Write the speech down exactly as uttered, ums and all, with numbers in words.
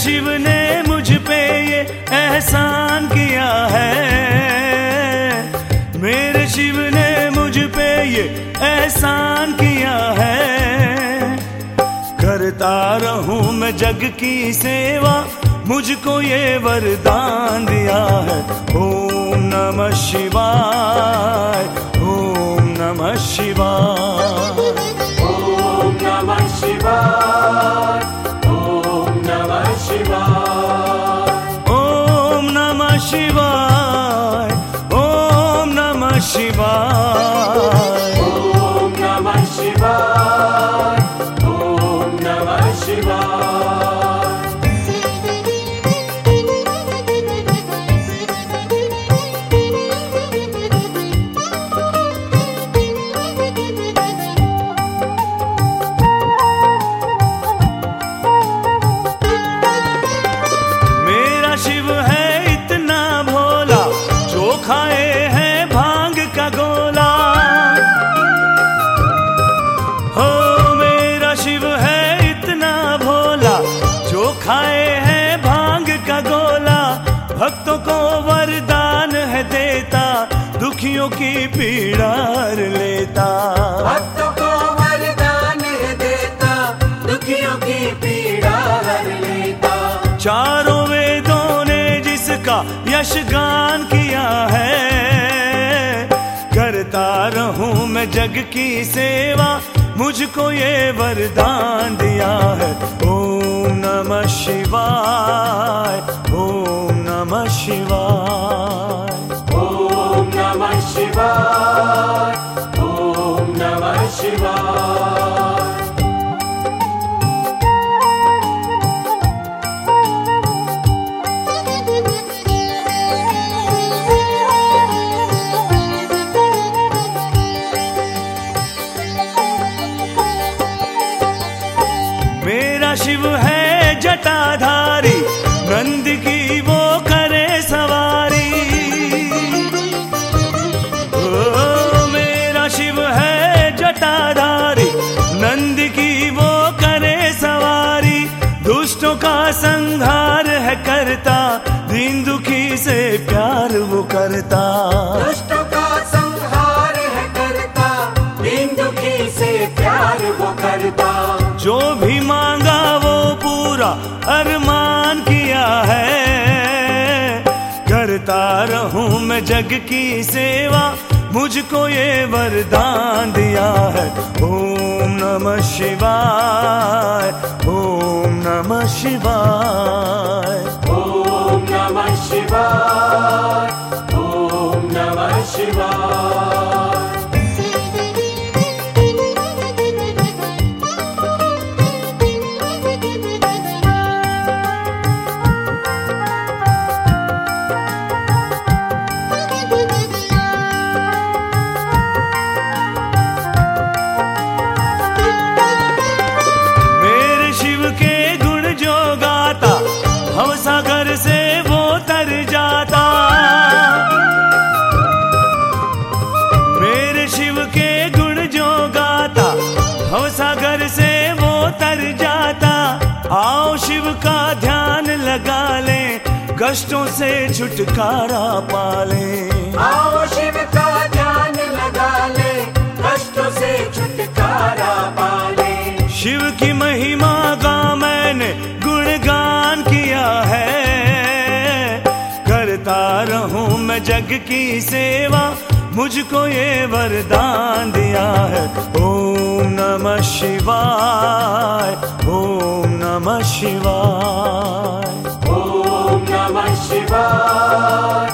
शिव ने मुझ पे ये एहसान किया है, मेरे शिव ने मुझ पे ये एहसान किया है। करता रहूं मैं जग की सेवा, मुझको ये वरदान दिया है। ओम नमः शिवाय, ओम नमः शिवाय, ओम नमः शिवाय, ओम नमः शिवाय, ओम नमः शिवाय, ओम नमः शिवाय, ओम नमः शिवाय, ओम नमः शिवाय। शिव है इतना भोला, जो खाए हैं भांग का गोला। हो मेरा शिव है इतना भोला, जो खाए हैं भांग का गोला। भक्तों को वरदान है देता, दुखियों की पीड़ा हर लेता। भक्तों को वरदान है देता, दुखियों की पीड़ा हर लेता। चारों वेदों ने जिसका यशगान किया है, करता रहूं मैं जग की सेवा, मुझको ये वरदान दिया है। ओम नमः शिवाय, ओम नमः शिवाय, ओम नमः शिवाय, ओम नमः शिवाय। मेरा शिव है जटाधारी, नंद की वो करे सवारी। ओ मेरा शिव है जटाधारी, नंद की वो करे सवारी। दुष्टों का संहार है करता, दीन दुखी से प्यार वो करता। दुष्टों का संहार है करता, दीन दुखी से प्यार वो करता। जो भी मांगा वो पूरा अरमान किया है, करता रहूं मैं जग की सेवा, मुझको ये वरदान दिया है। ओम नमः शिवाय, ओम नमः शिवाय, ओम नमः शिवाय, ओम नमः शिवाय। सागर से वो तर जाता, मेरे शिव के गुण जो गाता, भव सागर से वो तर जाता। आओ शिव का ध्यान लगा ले, कष्टों से छुटकारा पाले। आओ शिव का ध्यान लगा ले, कष्टों से छुटकारा पाले। शिव की महिमा का मैंने गुणगान किया है, करता रहूं मैं जग की सेवा, मुझको ये वरदान दिया है। ओम नमः शिवाय, ओम नमः शिवाय, ओम नमः शिवाय,